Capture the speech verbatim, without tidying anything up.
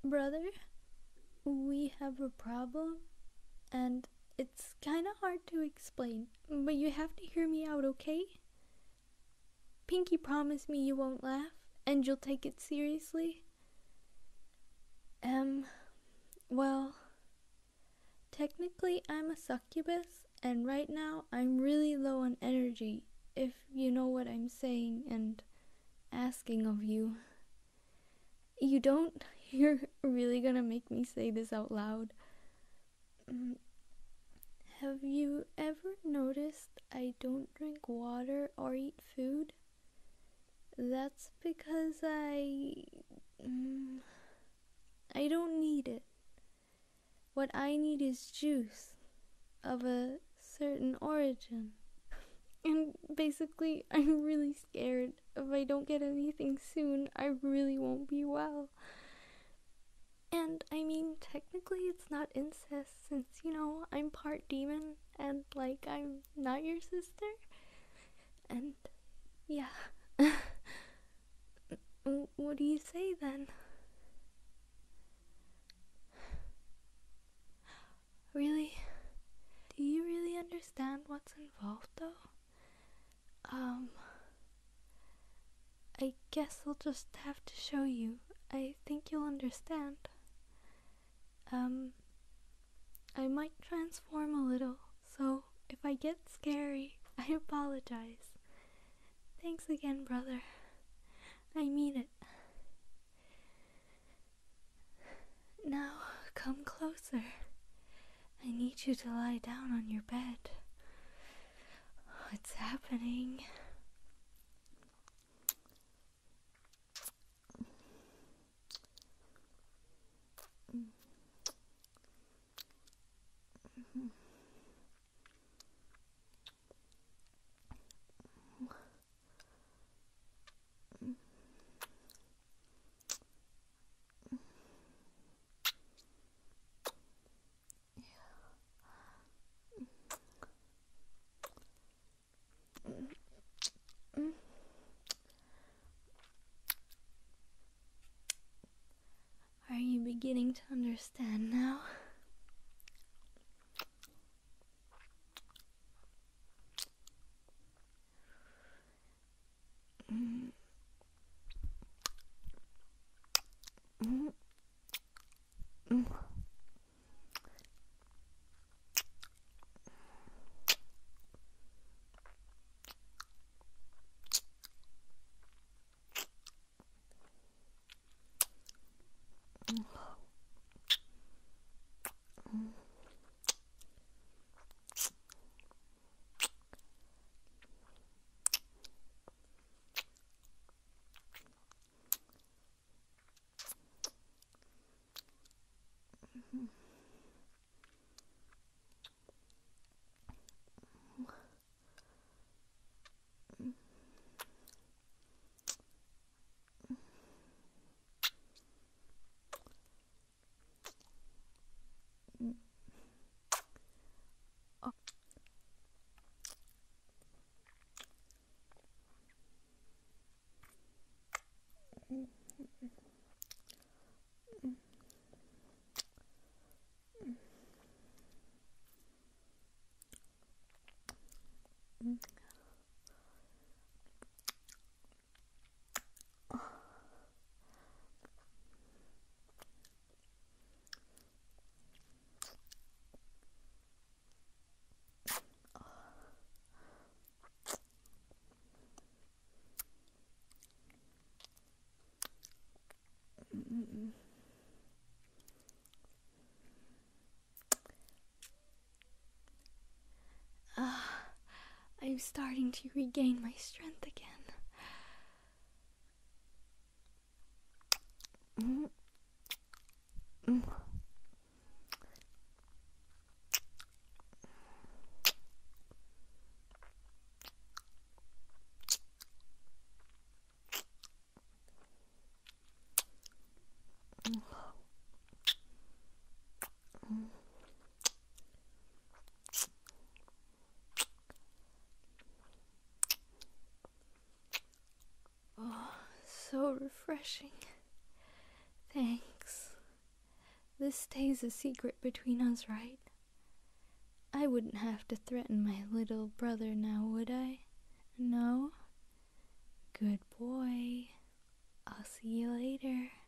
Brother, we have a problem, and it's kinda hard to explain, but you have to hear me out, okay? Pinky promised me you won't laugh, and you'll take it seriously. Um, well, technically I'm a succubus, and right now I'm really low on energy, if you know what I'm saying and asking of you. You don't? You're really gonna make me say this out loud. Mm, Have you ever noticed I don't drink water or eat food? That's because I... Mm, I don't need it. What I need is juice of a certain origin. And basically, I'm really scared. If I don't get anything soon, I really won't be well. And I mean, technically it's not incest since, you know, I'm part demon and, like, I'm not your sister. And, yeah. What do you say then? Really? Do you really understand what's involved though? Um, I guess I'll just have to show you. I think you'll understand. Um, I might transform a little, so if I get scary, I apologize. Thanks again, brother. I mean it. Now, come closer. I need you to lie down on your bed. What's happening? Are you beginning to understand now? Mm. Mm. Mm. Mm. Ah, I'm starting to regain my strength again. Mm. Mm. Oh, so refreshing. Thanks. this stays a secret between us, right? I wouldn't have to threaten my little brother now, would I? No? Good boy. I'll see you later.